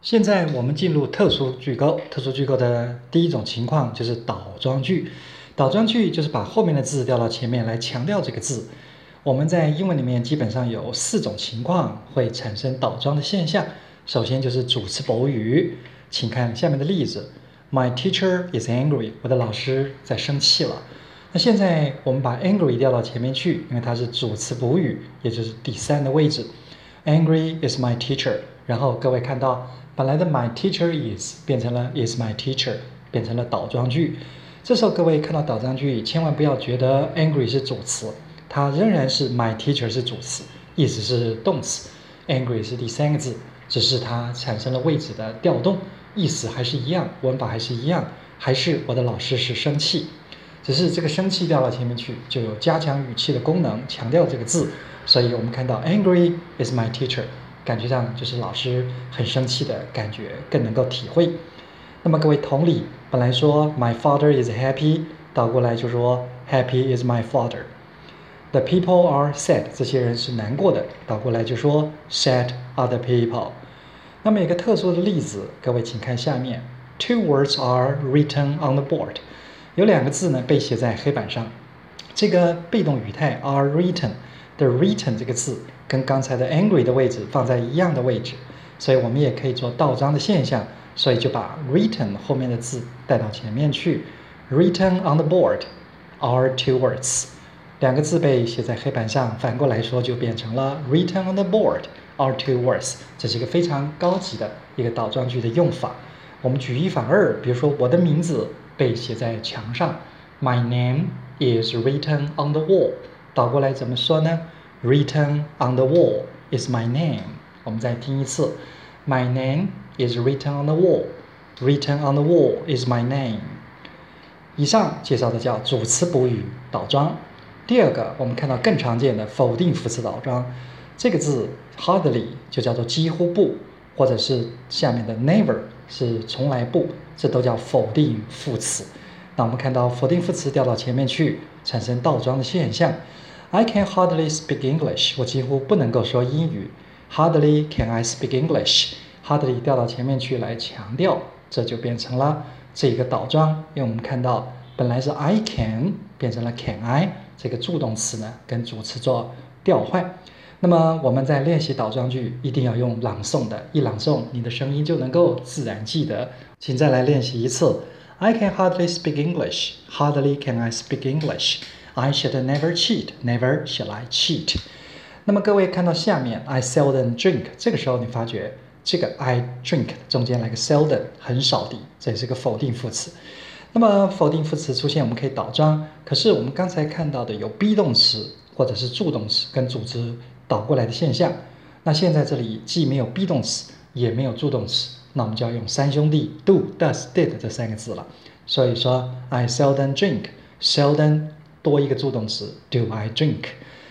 现在我们进入特殊句构。特殊句构的第一种情况就是倒装句。倒装句就是把后面的字调到前面来强调这个字。我们在英文里面基本上有4种情况会产生倒装的现象。首先就是主词补语，请看下面的例子 ：My teacher is angry。我的老师在生气了。那现在我们把 angry 调到前面去，因为它是主词补语，也就是第3的位置。Angry is my teacher。然后各位看到，本来的 my teacher is 变成了 is my teacher， 变成了倒装句。这时候各位看到倒装句，千万不要觉得 angry 是主词，它仍然是 my teacher 是主词，is是动词 ，angry 是第3个字，只是它产生了位置的调动，意思还是一样，文法还是一样，还是我的老师是生气。只是这个生气调到前面去，就有加强语气的功能，强调这个字。所以我们看到 angry is my teacher， 感觉上就是老师很生气的感觉，更能够体会。那么各位同理，本来说 my father is happy， 倒过来就说 happy is my father。The people are sad， 这些人是难过的，倒过来就说 sad are the people。那么有一个特殊的例子，各位请看下面 ，Two words are written on the board。有2个字呢被写在黑板上，这个被动语态 are written 的 written 这个字跟刚才的 angry 的位置放在一样的位置，所以我们也可以做倒装的现象，所以就把 written 后面的字带到前面去。Written on the board are 2 words， 2个字被写在黑板上，反过来说就变成了 written on the board are 2 words， 这是一个非常高级的一个倒装句的用法。我们举一反二，比如说我的名字被写在墙上 ，My name is written on the wall。倒过来怎么说呢 ？Written on the wall is my name。我们再听一次 ，My name is written on the wall。Written on the wall is my name。以上介绍的叫主词补语倒装。第2个，我们看到更常见的否定副词倒装，这个字 hardly 就叫做几乎不，或者是下面的 never 是从来不，这都叫否定副词。那我们看到否定副词调到前面去，产生倒装的现象。I can hardly speak English， 我几乎不能够说英语。Hardly can I speak English， hardly 调到前面去来强调，这就变成了这个倒装。因为我们看到本来是 I can 变成了 can I， 这个助动词呢跟主词做调换。那么我们在练习倒装句一定要用朗诵的，一朗诵你的声音就能够自然记得。请再来练习一次。I can hardly speak English. Hardly can I speak English. I should never cheat. Never shall I cheat. 那么各位看到下面 I seldom drink， 这个时候你发觉这个 I drink 中间来个 seldom， 很少的，这也是个否定副词。那么否定副词出现，我们可以倒装。可是我们刚才看到的有 be 动词或者是助动词跟主词倒过来的现象。那现在这里既没有 be 动词，也没有助动词，那我们就要用3兄弟 do、does、did 这3个字了。所以说 I seldom drink， seldom 多一个助动词 do I drink。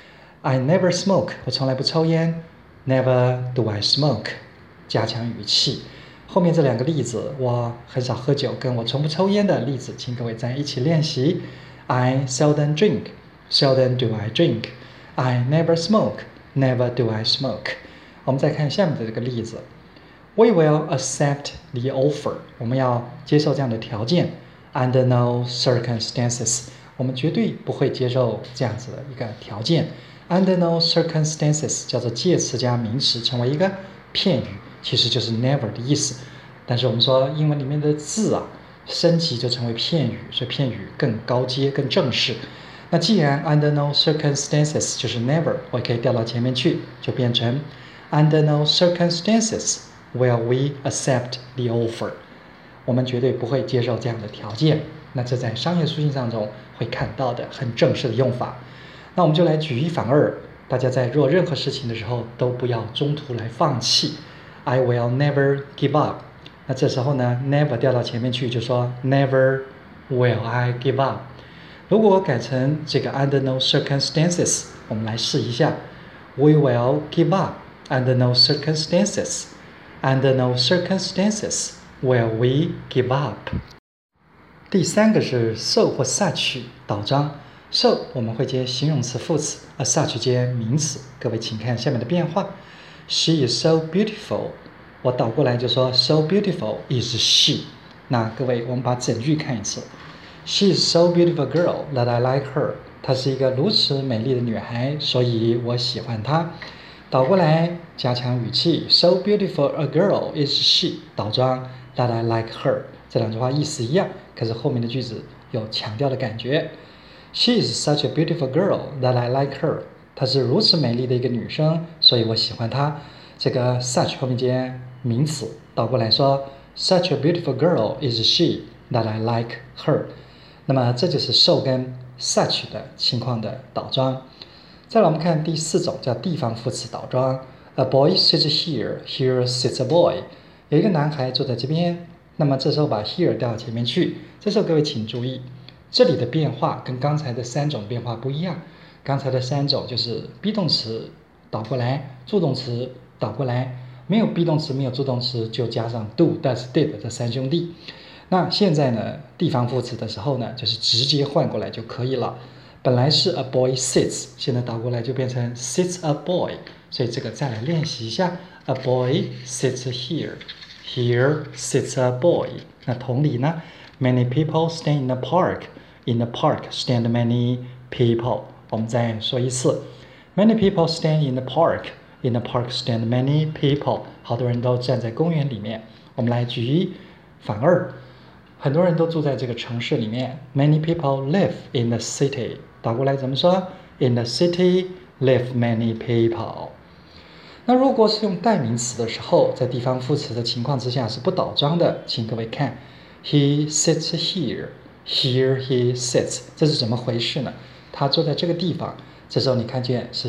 I never smoke， 我从来不抽烟 never do I smoke， 加强语气。后面这2个例子，我很少喝酒跟我从不抽烟的例子，请各位再一起练习。I seldom drink， seldom do I drink。 I never smoke， never do I smoke。 我们再看下面的这个例子， We will accept the offer， 我们要接受这样的条件。 Under no circumstances， 我们绝对不会接受这样子的一个条件。 Under no circumstances 叫做介词加名词，成为一个片语，其实就是 never 的意思。但是我们说英文里面的字啊，升级就成为片语，所以片语更高阶更正式。那既然 under no circumstances 就是 never， 我也可以调到前面去，就变成 under no circumstances will we accept the offer， 我们绝对不会接受这样的条件。那这在商业书信当中会看到的很正式的用法。那我们就来举一反二，大家在做任何事情的时候都不要中途来放弃。 I will never give up， 那这时候呢 never 调到前面去就说 never will I give up。 如果我改成这个 under no circumstances， 我们来试一下 We will give up under no circumstances。 Under no circumstances will we give up。 第3个是 so 或 such 倒装。 so 我们会接形容词副词，而 such 接名词。各位请看下面的变化。She is so beautiful。 我倒过来就说 So beautiful is she。那各位，我们把整句看一次。She is so beautiful girl that I like her。她是一个如此美丽的女孩，所以我喜欢她。倒过来加强语气 ，So beautiful a girl is she。倒装 that I like her。这两句话意思一样，可是后面的句子有强调的感觉。She is such a beautiful girl that I like her。她是如此美丽的一个女生，所以我喜欢她。这个 such 后面接名词，倒过来说 Such a beautiful girl is she that I like her。那么这就是 so 跟 such 的情况的倒装。再来我们看第四种，叫地方副词倒装。A boy sits here, here sits a boy。有一个男孩坐在这边，那么这时候把 here 调到前面去。这时候各位请注意，这里的变化跟刚才的三种变化不一样。刚才的三种就是 be 动词倒过来，助动词倒过来，没有 be 动词，没有助动词，就加上 do、does、did 这三兄弟。那现在呢，地方副词的时候呢，就是直接换过来就可以了。本来是 a boy sits， 现在倒过来就变成 sits a boy， 所以这个再来练习一下 ，a boy sits here， here sits a boy。那同理呢 ，many people stand in the park，in the park stand many people。我们再说一次 ，many people stand in the park，in the park stand many people。好多人都站在公园里面。我们来举反二。很多人都住在这个城市里面 ，many people live in the city。倒过来怎么说 ？In the city live many people。那如果是用代名词的时候，在地方副词的情况之下是不倒装的，请各位看 ，he sits here，here he sits， 这是怎么回事呢？他坐在这个地方，这时候你看见是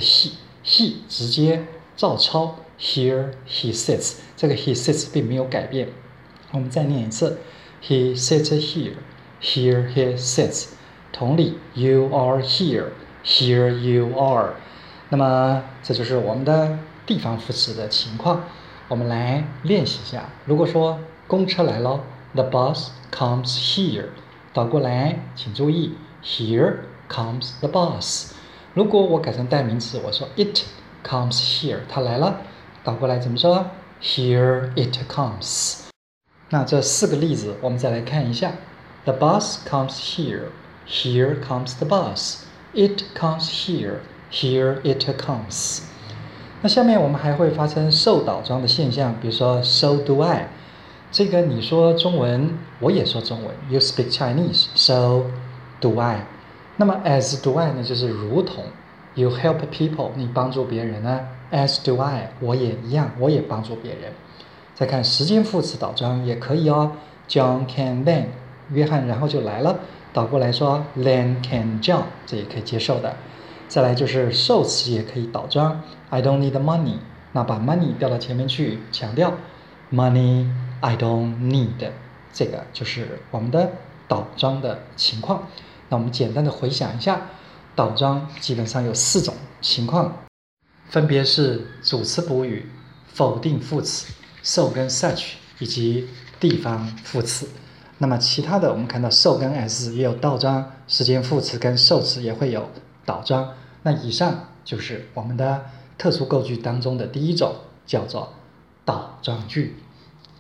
he 直接照抄 here he sits， 这个 he sits 并没有改变。我们再念一次。He sits here, here he sits。同理 ，you are here, here you are。那么这就是我们的地方副词的情况。我们来练习一下。如果说公车来了 ，the bus comes here。倒过来，请注意 ，here comes the bus。如果我改成代名词，我说 it comes here， 它来了。倒过来怎么说 ？Here it comes。那这四个例子我们再来看一下 The bus comes here, here comes the bus. It comes here, here it comes. 那下面我们还会发生受倒装的现象，比如说 So do I。这个你说中文，我也说中文 You speak Chinese, so do I。那么 as do I 呢，就是如同 You help people， 你帮助别人呢 As do I， 我也一样，我也帮助别人。再看时间副词倒装也可以哦 ，John can then， 约翰然后就来了，倒过来说 Then can John， 这也可以接受的。再来就是受词也可以倒装 ，I don't need money， 那把 money 调到前面去，强调 money I don't need， 这个就是我们的倒装的情况。那我们简单的回想一下，倒装基本上有四种情况，分别是主词补语、否定副词。so 跟 such 以及地方副词，那么其他的我们看到 so 跟 as 也有倒装，时间副词跟受词也会有倒装。那以上就是我们的特殊构句当中的第一种，叫做倒装句。